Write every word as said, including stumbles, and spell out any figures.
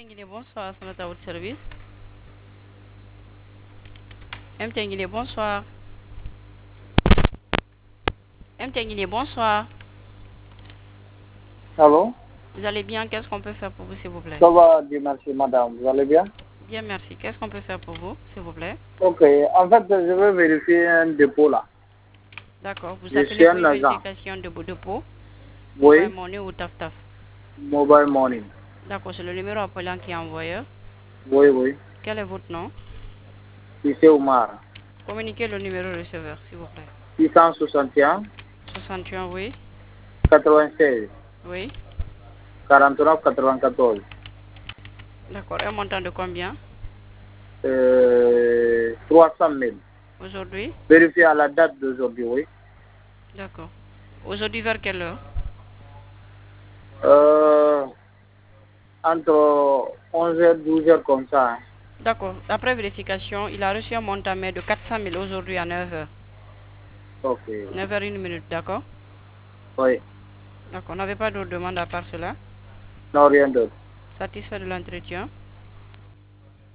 Guinée, bonsoir, c'est notre à votre service. M T N Guinée, bonsoir. M T N Guinée, bonsoir. Allô? Vous allez bien? Qu'est-ce qu'on peut faire pour vous, s'il vous plaît? Ça va, Dieu merci, madame. Vous allez bien? Bien, merci. Qu'est-ce qu'on peut faire pour vous, s'il vous plaît? Ok. En fait, je veux vérifier un dépôt là. D'accord. Vous Je appelez suis pour un une agent. vérification de de dépôt, mobile Oui, money ou taf taf. mobile money. D'accord, c'est le numéro appelant qui est envoyé. Oui, oui. Quel est votre nom? Ici Omar. Communiquez le numéro receveur, s'il vous plaît. six cent soixante et un, soixante et un, oui. quatre-vingt-seize, Oui. quarante-neuf, quatre-vingt-quatorze. D'accord. Un montant de combien? Euh, trois cent mille. Aujourd'hui? Vérifiez à la date d'aujourd'hui, oui. D'accord. Aujourd'hui, vers quelle heure? Euh, entre onze heures, douze heures comme ça. Hein. D'accord. Après vérification, il a reçu un montant de quatre cent mille aujourd'hui à neuf heures. Ok. neuf heures une minute, d'accord? Oui. Donc, on n'avait pas d'autres demandes à part cela. Non, rien d'autre. Satisfait de l'entretien?